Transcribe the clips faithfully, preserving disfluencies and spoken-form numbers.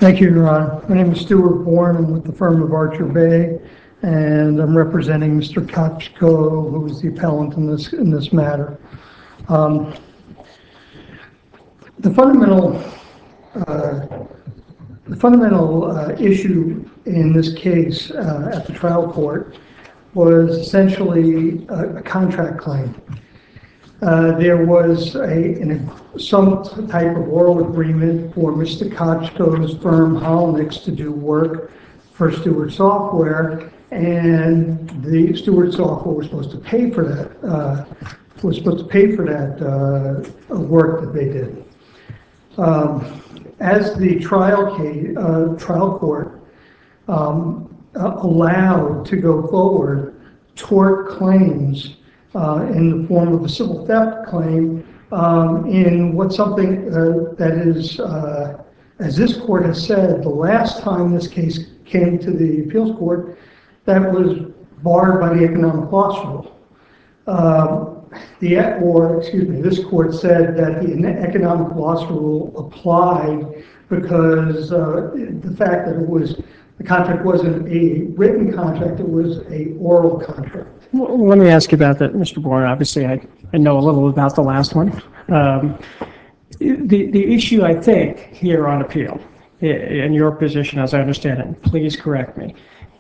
Thank you, Your Honor. My name is Stuart Bourne. I'm with the firm of Archer Bay, and I'm representing Mister Kochko, who is the appellant in this in this matter. Um, the fundamental uh, the fundamental uh, issue in this case uh, at the trial court was essentially a, a contract claim. Uh, there was a, an, some type of oral agreement for Mister Kochko's firm, Holnix, to do work for Stewart Software, and the Stewart Software was supposed to pay for that, uh, was supposed to pay for that uh, work that they did. Um, as the trial case, uh, trial court um, uh, allowed to go forward tort claims Uh, in the form of a civil theft claim, um, in what something uh, that is, uh, as this court has said, the last time this case came to the appeals court, that was barred by the economic loss rule. Um, the, or, excuse me, this court said that the economic loss rule applied because uh, the fact that it was, the contract wasn't a written contract, it was a oral contract. Well, let me ask you about that, Mister Bourne. Obviously, I, I know a little about the last one. Um, the, the issue, I think, here on appeal, in your position, as I understand it, please correct me,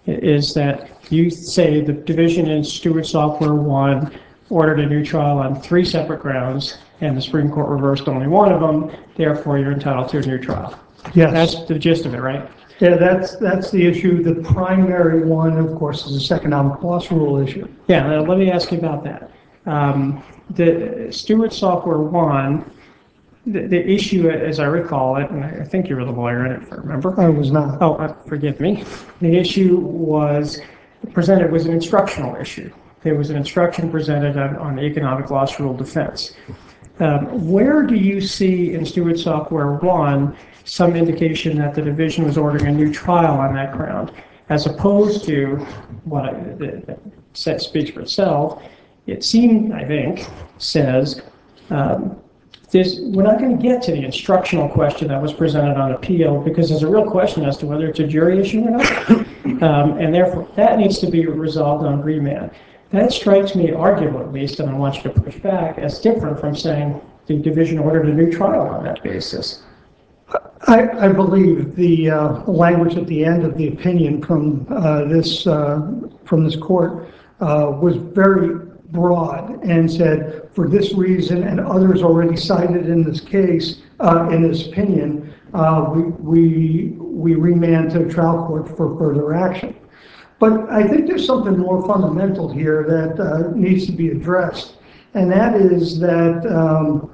is that you say the division in Stewart Software one ordered a new trial on three separate grounds, and the Supreme Court reversed only one of them, therefore you're entitled to a new trial. Yes. That's the gist of it, right? Yeah, that's that's the issue. The primary one, of course, is this economic loss rule issue. Yeah, now let me ask you about that. Um, the Stewart Software one, the, the issue, as I recall it, and I think you were the lawyer in it, if I remember. I was not. Oh, uh, forgive me. The issue was presented was an instructional issue. There was an instruction presented on, on the economic loss rule defense. Um, where do you see in Stewart Software one some indication that the division was ordering a new trial on that ground, as opposed to what I, the, the set speaks for itself? It seemed, I think, says um, this, we're not going to get to the instructional question that was presented on appeal because there's a real question as to whether it's a jury issue or not, um, and therefore that needs to be resolved on remand. That strikes me, arguably at least, and I want you to push back, as different from saying the division ordered a new trial on that basis. I, I believe the uh, language at the end of the opinion from uh, this uh, from this court uh, was very broad and said, for this reason and others already cited in this case, uh, in this opinion, uh, we, we, we remand to the trial court for further action. But I think there's something more fundamental here that uh, needs to be addressed, and that is that um,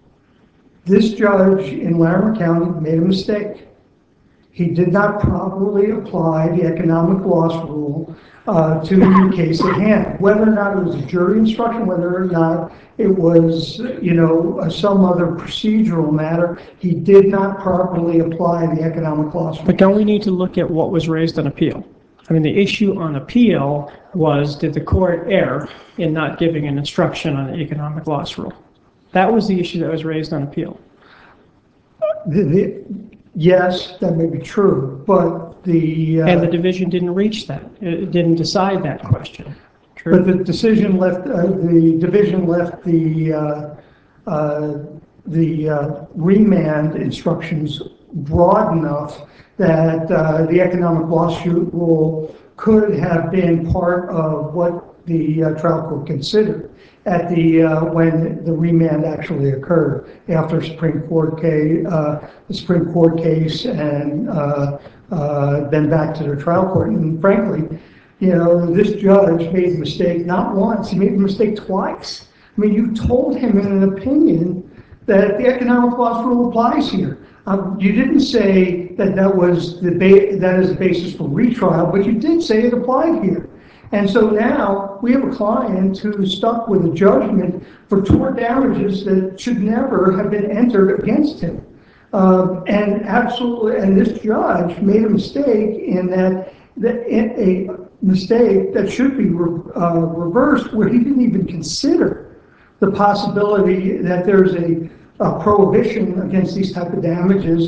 this judge in Larimer County made a mistake. He did not properly apply the economic loss rule uh, to the case at hand. Whether or not it was a jury instruction, whether or not it was, you know, some other procedural matter, he did not properly apply the economic loss rule. But don't we need to look at what was raised on appeal? I mean, the issue on appeal was, did the court err in not giving an instruction on the economic loss rule? That was the issue that was raised on appeal. The, the, yes, that may be true, but the... Uh, and the division didn't reach that. It didn't decide that question. True. But the decision left, uh, the division left the, uh, uh, the uh, remand instructions broad enough that uh, the economic loss rule could have been part of what the uh, trial court considered at the uh, when the remand actually occurred after Supreme Court case, uh, the Supreme Court case, and uh, uh, then back to the trial court. And frankly, you know, this judge made a mistake not once; he made a mistake twice. I mean, you told him in an opinion that the economic loss rule applies here. Um, you didn't say that that was the ba that is the basis for retrial, but you did say it applied here. And so now we have a client who's stuck with a judgment for tort damages that should never have been entered against him. Um, and absolutely, and this judge made a mistake in that, that a mistake that should be re uh, reversed, where he didn't even consider the possibility that there's a, a prohibition against these type of damages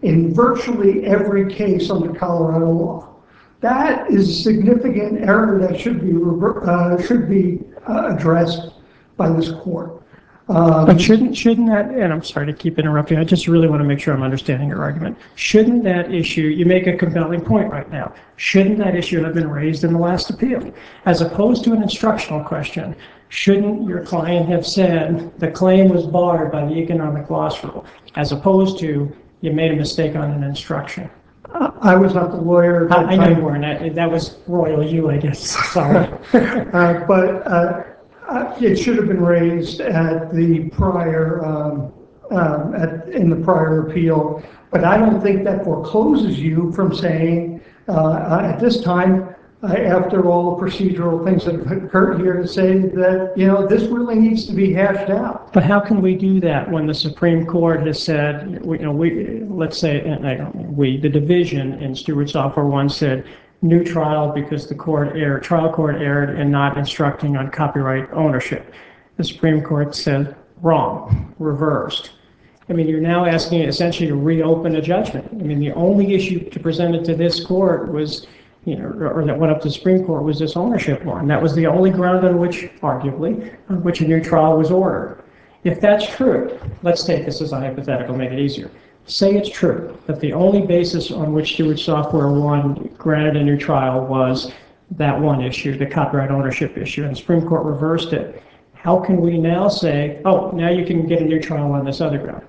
in virtually every case under Colorado law. That is a significant error that should be uh, should be uh, addressed by this court. Um, But shouldn't, shouldn't that, and I'm sorry to keep interrupting, I just really want to make sure I'm understanding your argument. Shouldn't that issue, you make a compelling point right now, shouldn't that issue have been raised in the last appeal? As opposed to an instructional question, shouldn't your client have said the claim was barred by the economic loss rule, as opposed to you made a mistake on an instruction? I was not the lawyer. I, I know you weren't, that, that was royal you, I guess, sorry. uh, but uh, Uh, it should have been raised at the prior, um, um, at, in the prior appeal, but I don't think that forecloses you from saying uh, at this time, uh, after all the procedural things that have occurred here, to say that, you know, this really needs to be hashed out. But how can we do that when the Supreme Court has said, you know, we, let's say, and I don't, we, the division in Stewart Software One said, new trial because the court erred, trial court erred in not instructing on copyright ownership. The Supreme Court said wrong, reversed. I mean, you're now asking essentially to reopen a judgment. I mean, the only issue to present it to this court was, you know, or that went up to the Supreme Court was this ownership one. That was the only ground on which, arguably, on which a new trial was ordered. If that's true, let's take this as a hypothetical, make it easier. Say it's true that the only basis on which Stewart Software One granted a new trial was that one issue, the copyright ownership issue, and the Supreme Court reversed it. How can we now say, oh, now you can get a new trial on this other ground?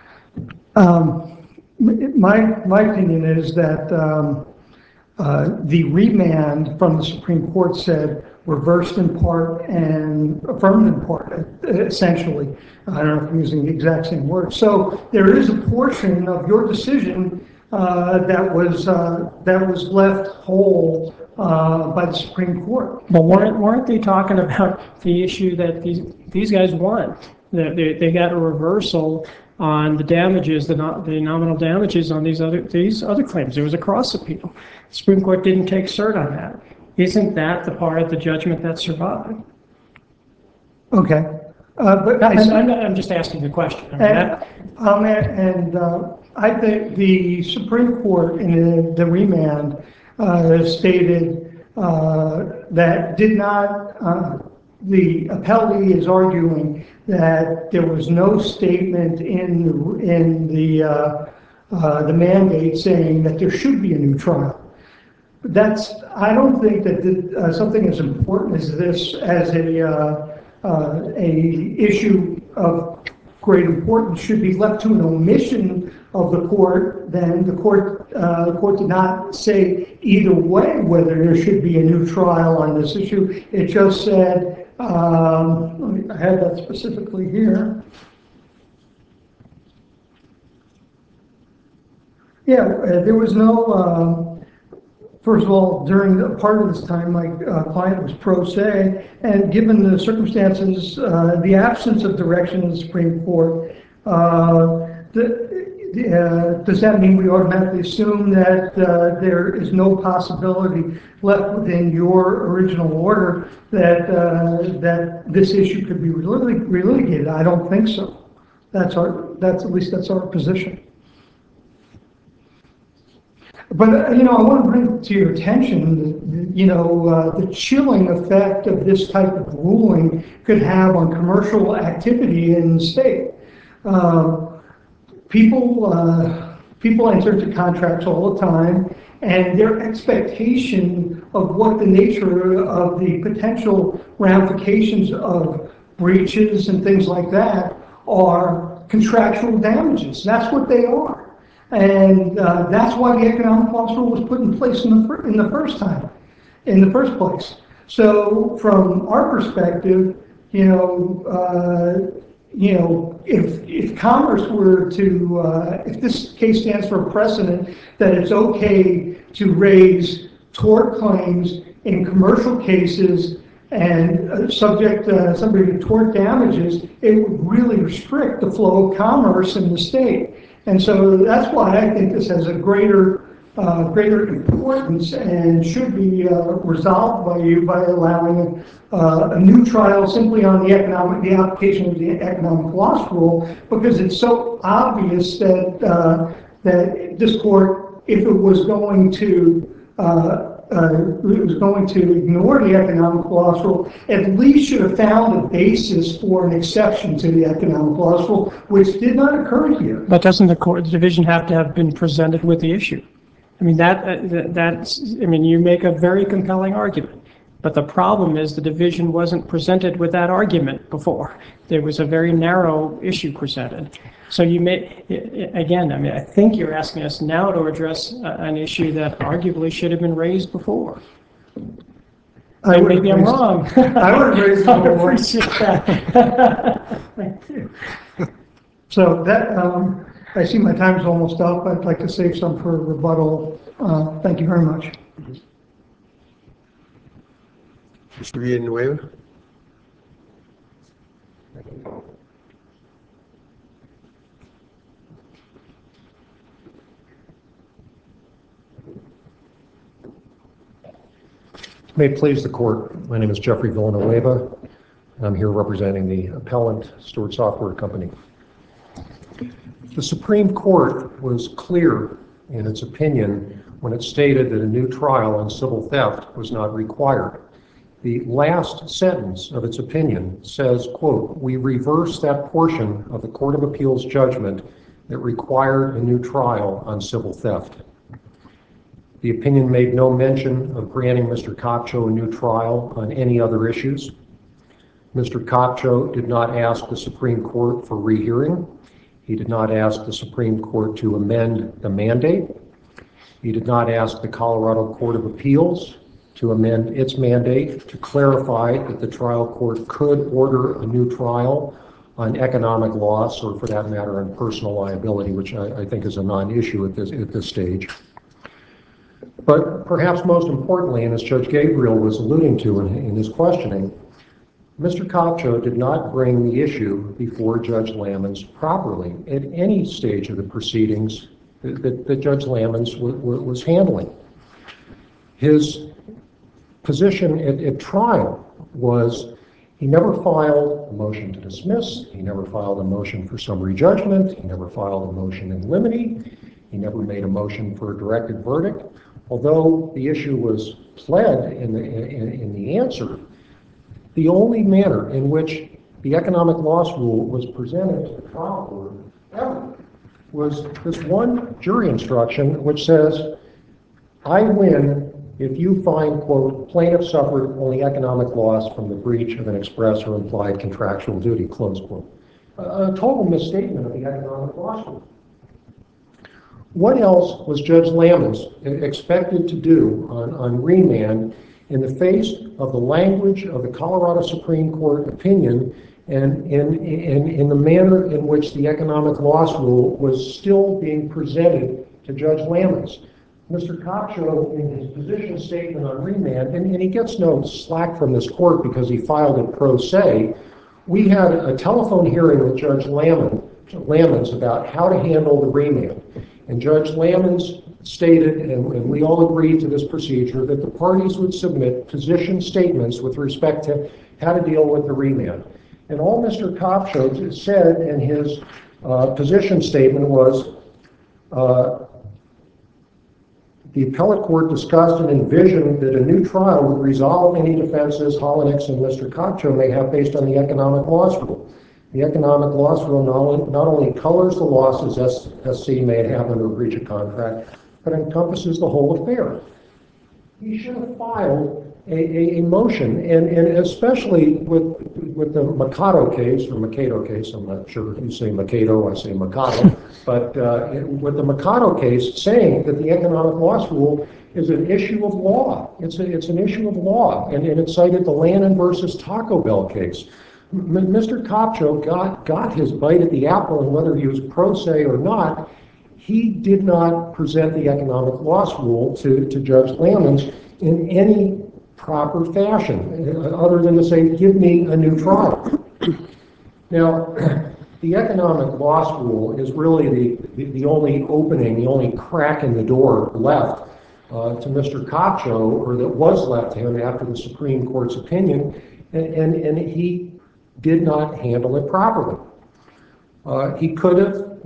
Um, my, my opinion is that um, uh, the remand from the Supreme Court said reversed in part and affirmed in part, essentially. I don't know if I'm using the exact same word. So there is a portion of your decision uh, that was uh, that was left whole uh, by the Supreme Court. But weren't weren't they talking about the issue that these these guys won? That they, they got a reversal on the damages, the no, the nominal damages on these other these other claims. There was a cross appeal. The Supreme Court didn't take cert on that. Isn't that the part of the judgment that survived? Okay. Uh, but I'm, I, I'm, I'm just asking the question. I mean, and that, um, and uh, I think the Supreme Court in the, the remand uh, stated uh, that did not, uh, the appellee is arguing that there was no statement in the, in the, uh, uh, the mandate saying that there should be a new trial. That's, I don't think that the, uh, something as important as this, as a, uh, uh, a issue of great importance, should be left to an omission of the court. Then the court, uh, the court did not say either way whether there should be a new trial on this issue. It just said, um, I had that specifically here. Yeah, uh, there was no. Um, First of all, during the part of this time, my uh, client was pro se, and given the circumstances, uh, the absence of direction in the Supreme Court, uh, the, the, uh, does that mean we automatically assume that uh, there is no possibility left within your original order that uh, that this issue could be relitigated? I don't think so. That's our. That's at least that's our position. But, uh, you know, I want to bring to your attention, you know, uh, the chilling effect of this type of ruling could have on commercial activity in the state. Uh, people, uh, people enter into contracts all the time, and their expectation of what the nature of the potential ramifications of breaches and things like that are contractual damages. That's what they are. And uh, that's why the economic loss rule was put in place in the, fir in the first time, in the first place. So from our perspective, you know, uh, you know, if if commerce were to, uh, if this case stands for a precedent that it's okay to raise tort claims in commercial cases and uh, subject uh, somebody to tort damages, it would really restrict the flow of commerce in the state. And so that's why I think this has a greater, uh, greater importance and should be uh, resolved by you by allowing uh, a new trial simply on the economic, the application of the economic loss rule, because it's so obvious that uh, that this court, if it was going to, uh, uh, it was going to ignore the economic loss rule, at least should have found a basis for an exception to the economic loss rule, which did not occur here. But doesn't the court, the division have to have been presented with the issue? I mean, that, uh, that's, I mean, you make a very compelling argument. But the problem is the division wasn't presented with that argument before. There was a very narrow issue presented. So you may, again, I mean, I think you're asking us now to address an issue that arguably should have been raised before. I And maybe I'm wrong. I would have raised it I before. appreciate that. Thank you. So that, um, I see my time's almost up. I'd like to save some for rebuttal. Uh, thank you very much. Mister Villanueva? May it please the court, my name is Jeffrey Villanueva. I'm here representing the appellant, Stewart Software Company. The Supreme Court was clear in its opinion when it stated that a new trial on civil theft was not required. The last sentence of its opinion says, quote, "We reverse that portion of the Court of Appeals judgment that required a new trial on civil theft." The opinion made no mention of granting Mister Kopcho a new trial on any other issues. Mister Kopcho did not ask the Supreme Court for rehearing. He did not ask the Supreme Court to amend the mandate. He did not ask the Colorado Court of Appeals to amend its mandate to clarify that the trial court could order a new trial on economic loss, or for that matter on personal liability, which I, I think is a non-issue at this, at this stage. But perhaps most importantly, and as Judge Gabriel was alluding to in, in his questioning, Mister Kopcho did not bring the issue before Judge Lamons properly at any stage of the proceedings that, that, that Judge Lamons w- w- was handling. His position at, at trial was he never filed a motion to dismiss, he never filed a motion for summary judgment, he never filed a motion in limine, he never made a motion for a directed verdict. Although the issue was pled in the, in, in the answer, the only manner in which the economic loss rule was presented to the trial court ever was this one jury instruction which says, "I win if you find, quote, plaintiff suffered only economic loss from the breach of an express or implied contractual duty," close quote. A, a total misstatement of the economic loss rule. What else was Judge Lamons expected to do on, on remand in the face of the language of the Colorado Supreme Court opinion and in, in, in the manner in which the economic loss rule was still being presented to Judge Lamons? Mister Kopcho, in his position statement on remand, and, and he gets no slack from this court because he filed it pro se, we had a telephone hearing with Judge Lamons, Lamons about how to handle the remand. And Judge Lamons stated, and, and we all agreed to this procedure, that the parties would submit position statements with respect to how to deal with the remand. And all Mister Kopcho said in his uh, position statement was, uh, the appellate court discussed and envisioned that a new trial would resolve any defenses Hollenix and Mister Kopcho may have based on the economic loss rule. The economic loss rule not only, not only colors the losses S C may have under a breach of contract, but encompasses the whole affair. He should have filed a, a, a motion, and, and especially with with the Mikado case, or Mikado case, I'm not sure if you say Mikado, I say Mikado, but uh, with the Mikado case saying that the economic loss rule is an issue of law. It's, a, it's an issue of law, and, and it cited the Lannon versus Taco Bell case. M- Mister Kopcho got, got his bite at the apple, and whether he was pro se or not, he did not present the economic loss rule to, to Judge Lamons in any proper fashion, other than to say, give me a new trial. Now, the economic loss rule is really the, the, the only opening, the only crack in the door left uh, to Mister Kopcho, or that was left to him after the Supreme Court's opinion, and, and, and he did not handle it properly. Uh, he could have,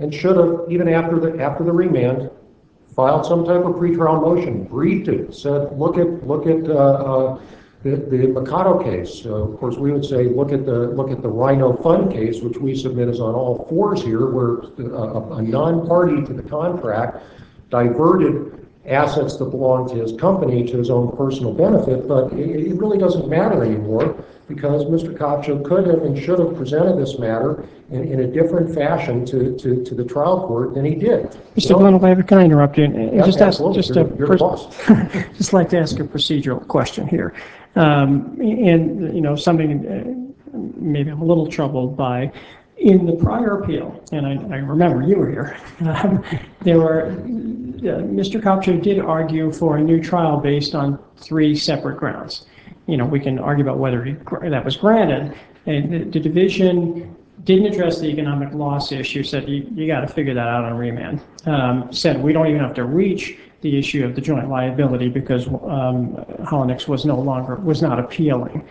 and should have, even after the, after the remand, filed some type of pretrial motion, briefed it, said, look at, look at uh, uh, the, the Mikado case. Uh, of course, we would say, look at the, look at the Rhino Fund case, which we submit is on all fours here, where a, a non-party to the contract diverted assets that belong to his company to his own personal benefit, but it, it really doesn't matter anymore because Mister Kopcho could have and should have presented this matter in, in a different fashion to, to, to the trial court than he did. Mister Villanueva, can I interrupt you? And Yeah, just ask, absolutely. just You're- a, you're the boss. just like to ask a procedural question here. Um, and, you know, something uh, maybe I'm a little troubled by. In the prior appeal, and I, I remember you were here, um, there were, uh, Mister Kopcho did argue for a new trial based on three separate grounds. You know, we can argue about whether he, that was granted. And the, the division didn't address the economic loss issue, said you, you got to figure that out on remand. Um, said we don't even have to reach the issue of the joint liability because um, Holonix was no longer, was not appealing.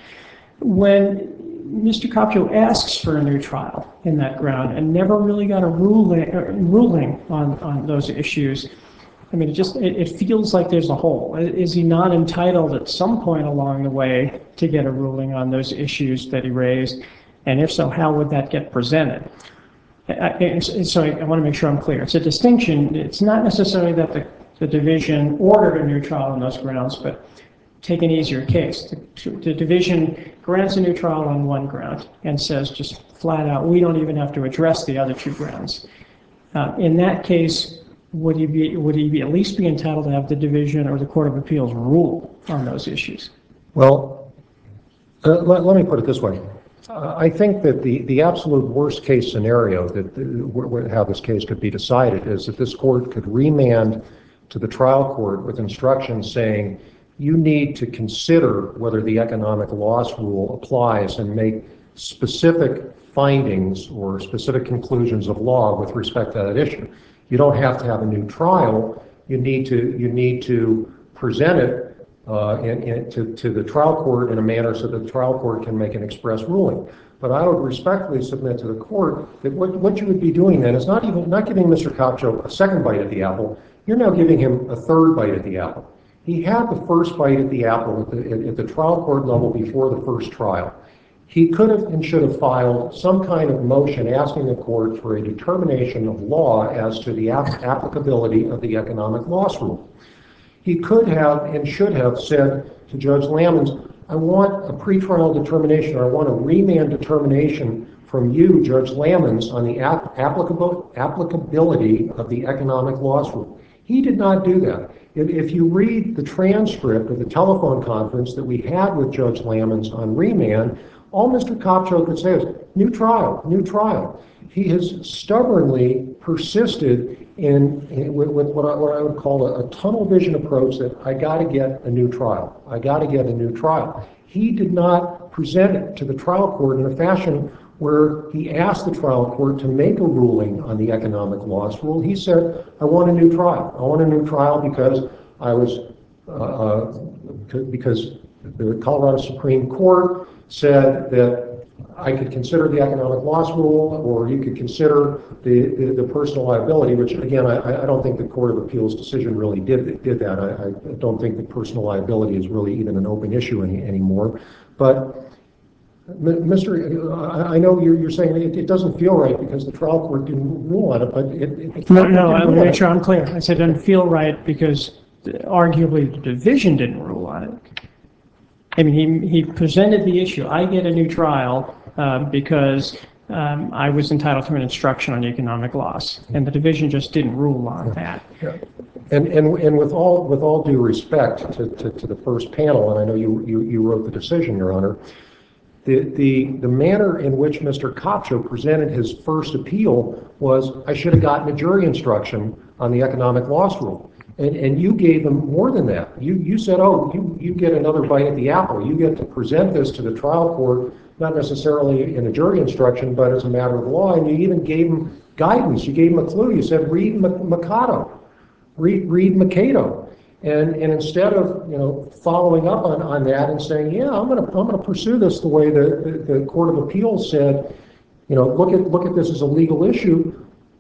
When Mister Kopcho asks for a new trial in that ground and never really got a ruling, uh, ruling on, on those issues, I mean, it just, it, it feels like there's a hole. Is he not entitled at some point along the way to get a ruling on those issues that he raised? And if so, how would that get presented? I, I, so I, I want to make sure I'm clear. It's a distinction. It's not necessarily that the, the division ordered a new trial on those grounds, but take an easier case. The, the division grants a new trial on one ground and says just flat out, we don't even have to address the other two grounds. Uh, in that case, would he be would he be at least be entitled to have the division or the Court of Appeals rule on those issues? Well, uh, let, let me put it this way. Uh, I think that the, the absolute worst case scenario that uh, how this case could be decided is that this court could remand to the trial court with instructions saying you need to consider whether the economic loss rule applies and make specific findings or specific conclusions of law with respect to that issue. You don't have to have a new trial. You need to you need to present it uh, in, in, to, to the trial court in a manner so that the trial court can make an express ruling. But I would respectfully submit to the court that what, what you would be doing then is not even not giving Mister Kopcho a second bite at the apple. You're now giving him a third bite at the apple. He had the first bite at the apple at the, at the trial court level before the first trial. He could have and should have filed some kind of motion asking the court for a determination of law as to the ap- applicability of the economic loss rule. He could have and should have said to Judge Lammons, I want a pretrial determination or I want a remand determination from you, Judge Lammons, on the ap- applicable, applicability of the economic loss rule. He did not do that. If, if you read the transcript of the telephone conference that we had with Judge Lammons on remand, all Mister Kopcho could say is, new trial, new trial. He has stubbornly persisted in, in with, with what, I, what I would call a, a tunnel vision approach that I got to get a new trial. I got to get a new trial. He did not present it to the trial court in a fashion where he asked the trial court to make a ruling on the economic loss rule. He said, I want a new trial. I want a new trial because I was, uh, because the Colorado Supreme Court said that I could consider the economic loss rule, or you could consider the, the, the personal liability, which again, I, I don't think the Court of Appeals decision really did, did that. I, I don't think that personal liability is really even an open issue any, anymore. But Mister I know you're, you're saying it, it doesn't feel right because the trial court didn't rule on it, but it, it No, no, I want to make sure I'm clear. I said it doesn't feel right because arguably the division didn't rule on it. I mean, he, he presented the issue. I get a new trial um, because um, I was entitled to an instruction on economic loss, and the division just didn't rule on that. Yeah. And, and, and with all with all due respect to, to, to the first panel, and I know you, you, you wrote the decision, Your Honor, the, the, the manner in which Mister Kopcho presented his first appeal was, I should have gotten a jury instruction on the economic loss rule. And, and you gave him more than that. You, you said, oh, you, you get another bite at the apple. You get to present this to the trial court, not necessarily in a jury instruction, but as a matter of law. And you even gave him guidance. You gave him a clue. You said, read Mikado, read, read Mikado. And, and instead of, you know, following up on, on that and saying, yeah, I'm going to I'm going to pursue this the way the, the, the Court of Appeals said, you know, look at look at this as a legal issue.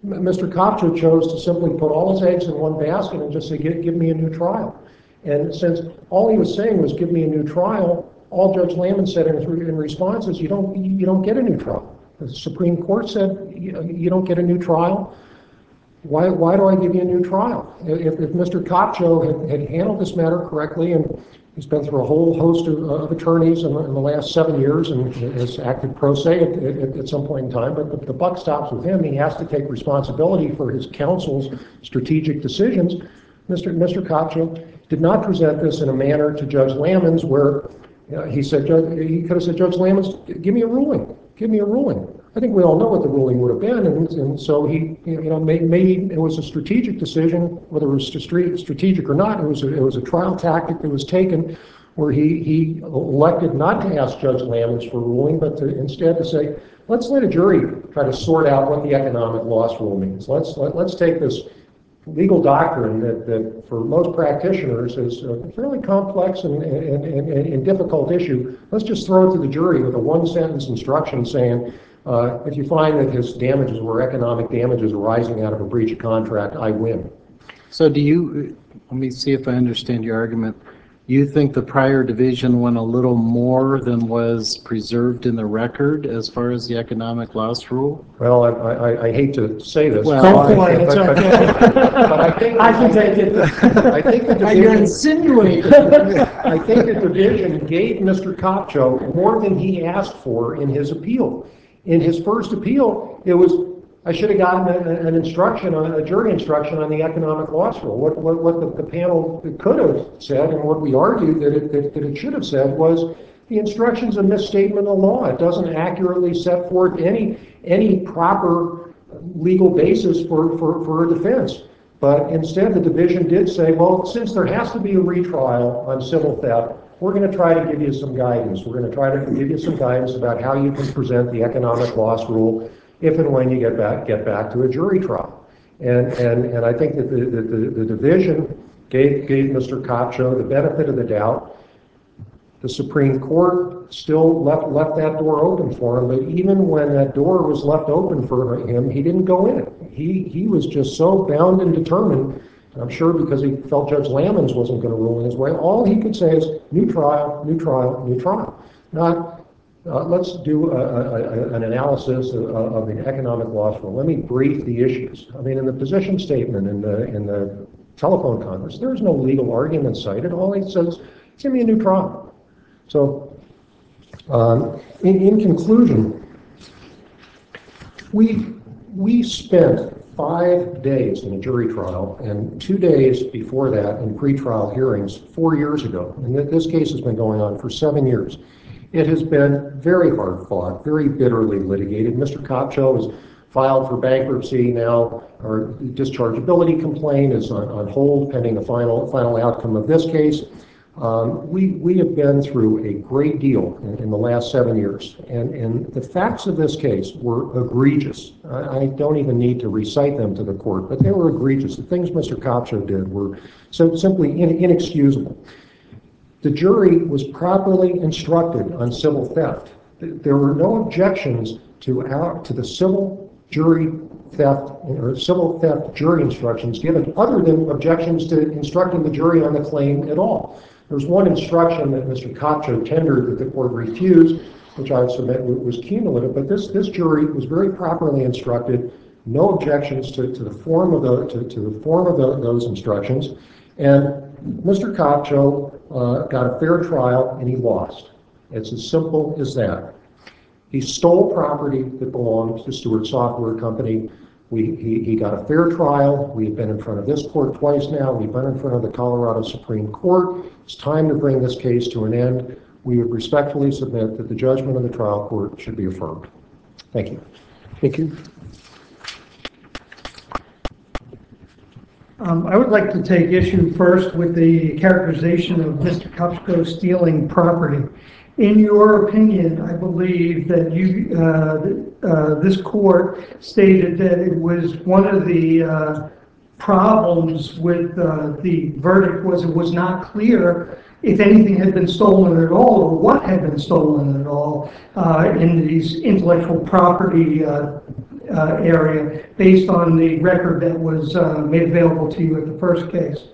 Mister Kopcho chose to simply put all his eggs in one basket and just say, give, give me a new trial. And since all he was saying was, give me a new trial, all Judge Lamon said in, in response is, you don't, you don't get a new trial. The Supreme Court said, you, you don't get a new trial. Why, why do I give you a new trial? If, if Mister Kopcho had, had handled this matter correctly, and he's been through a whole host of, of attorneys in the, in the last seven years and has acted pro se at, at, at some point in time, but the, the buck stops with him. He has to take responsibility for his counsel's strategic decisions. Mister Mister Kopcho did not present this in a manner to Judge Lamon's where uh, he said, he could have said, Judge Lamon's, give me a ruling, give me a ruling. I think we all know what the ruling would have been, and, and so he, you know, made, made it was a strategic decision, whether it was strategic or not. It was a, it was a trial tactic that was taken, where he he elected not to ask Judge Lamon's for a ruling, but to instead to say, let's let a jury try to sort out what the economic loss rule means. Let's let, let's take this legal doctrine that, that for most practitioners is a fairly complex and, and, and, and difficult issue. Let's just throw it to the jury with a one-sentence instruction saying, uh, if you find that his damages were economic damages arising out of a breach of contract, I win. So do you, let me see if I understand your argument. You think the prior division went a little more than was preserved in the record as far as the economic loss rule? Well, I, I, I hate to say this. Well, Don't but, play, it's but, okay. but I think I can take it. I think the You're division, insinuating. I think the division gave Mister Kopcho more than he asked for in his appeal. In his first appeal, it was, I should have gotten a, an instruction, on, a jury instruction on the economic loss rule. What, what, what the, the panel could have said, and what we argued that it, that, that it should have said, was the instruction's a misstatement of law. It doesn't accurately set forth any, any proper legal basis for, for, for a defense. But instead, the division did say, well, since there has to be a retrial on civil theft, we're going to try to give you some guidance. We're going to try to give you some guidance about how you can present the economic loss rule if and when you get back get back to a jury trial. And and, and I think that the, the, the division gave, gave Mister Kopcho the benefit of the doubt. The Supreme Court still left, left that door open for him, but even when that door was left open for him, he didn't go in it. He, he was just so bound and determined, I'm sure because he felt Judge Lamon's wasn't going to rule in his way, all he could say is, new trial, new trial, new trial. Not, Uh, let's do a, a, a, an analysis of, of the economic loss rule. Let me brief the issues. I mean, in the position statement in the in the telephone conference, there is no legal argument cited. All he says, give me a new trial. So, um, in, in conclusion, we we spent five days in a jury trial and two days before that in pretrial hearings four years ago. And this case has been going on for seven years. It has been very hard fought, very bitterly litigated. Mister Kopcho has filed for bankruptcy now. Our dischargeability complaint is on, on hold pending the final final outcome of this case. Um, we we have been through a great deal in, in the last seven years, and and the facts of this case were egregious. I, I don't even need to recite them to the court, but they were egregious. The things Mister Kopcho did were so simply in, inexcusable. The jury was properly instructed on civil theft. There were no objections to our, to the civil jury theft or civil theft jury instructions given, other than objections to instructing the jury on the claim at all. There was one instruction that Mister Kopcho tendered that the court refused, which I would submit was cumulative, but this, this jury was very properly instructed, no objections to, to the form of the, to, to the form of the, those instructions, and Mister Kopcho uh, got a fair trial and he lost. It's as simple as that. He stole property that belonged to Stewart Software Company. We, he, he got a fair trial. We've been in front of this court twice now. We've been in front of the Colorado Supreme Court. It's time to bring this case to an end. We would respectfully submit that the judgment of the trial court should be affirmed. Thank you. Thank you. Um, I would like to take issue first with the characterization of Mister Kopcho stealing property. In your opinion, I believe that you, uh, uh, this court stated that it was one of the uh, problems with uh, the verdict was it was not clear if anything had been stolen at all or what had been stolen at all uh, in these intellectual property uh, uh, area based on the record that was uh, made available to you at the first case.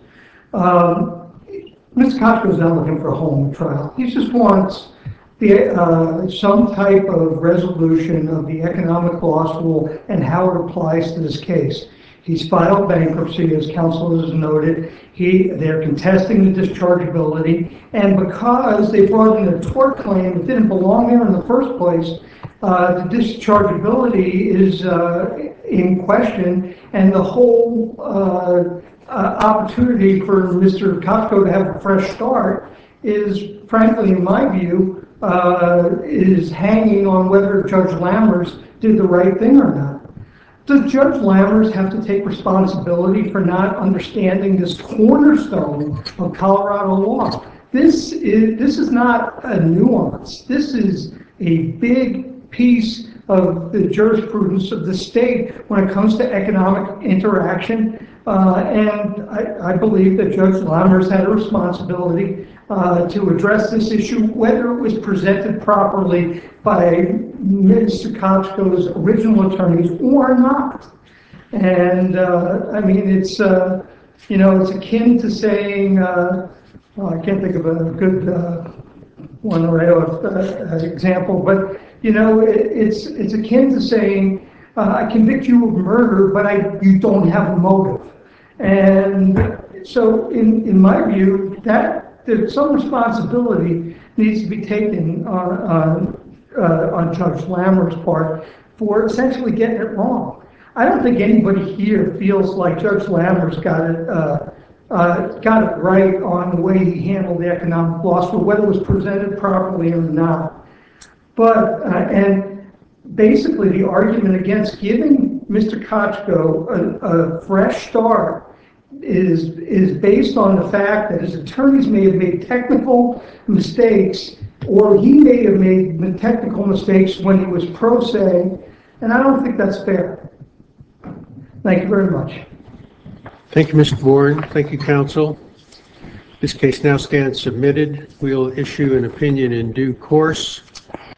Um, Mister Kochko is not looking for a whole new trial. He just wants the, uh, some type of resolution of the economic loss rule and how it applies to this case. He's filed bankruptcy, as counsel has noted. He, they're contesting the dischargeability, and because they brought in a tort claim that didn't belong there in the first place, uh, the dischargeability is uh, in question, and the whole uh, uh, opportunity for Mister Kochko to have a fresh start is, frankly, in my view, uh, is hanging on whether Judge Lammers did the right thing or not. Does Judge Lammers have to take responsibility for not understanding this cornerstone of Colorado law? This is, this is not a nuance. This is a big piece of the jurisprudence of the state when it comes to economic interaction. Uh, and I, I believe that Judge Lammers had a responsibility uh, to address this issue, whether it was presented properly by Mister Kochko's original attorneys or not. And uh, I mean, it's, uh, you know, it's akin to saying, uh, well, I can't think of a good uh, one right off uh, example, but, you know, it, it's, it's akin to saying, uh, I convict you of murder, but I, you don't have a motive. And so in, in my view, that, that some responsibility needs to be taken on, on Uh, on Judge Lammers' part for essentially getting it wrong. I don't think anybody here feels like Judge Lammers got it uh, uh, got it right on the way he handled the economic loss, or whether it was presented properly or not. But uh, and basically the argument against giving Mister Kochko a, a fresh start is is based on the fact that his attorneys may have made technical mistakes, or he may have made technical mistakes when he was pro se, and I don't think that's fair. Thank you very much. Thank you, Mister Bourne. Thank you, counsel. This case now stands submitted. We'll issue an opinion in due course.